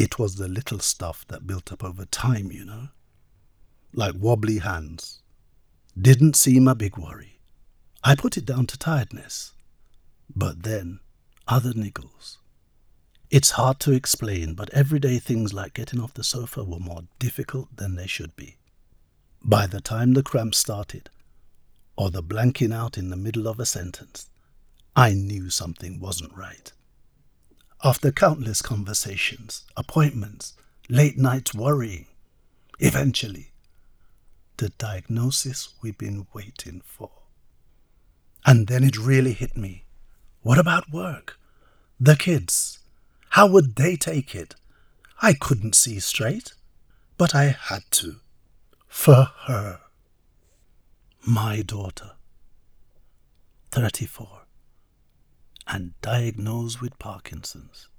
It was the little stuff that built up over time, like wobbly hands. Didn't seem a big worry. I put it down to tiredness. But then, other niggles. It's hard to explain, but everyday things like getting off the sofa were more difficult than they should be. By the time the cramps started, or the blanking out in the middle of a sentence, I knew something wasn't right. After countless conversations, appointments, late nights worrying, eventually, the diagnosis we'd been waiting for. And then it really hit me. What about work? The kids? How would they take it? I couldn't see straight, but I had to. For her. My daughter. 34. And diagnosed with Parkinson's.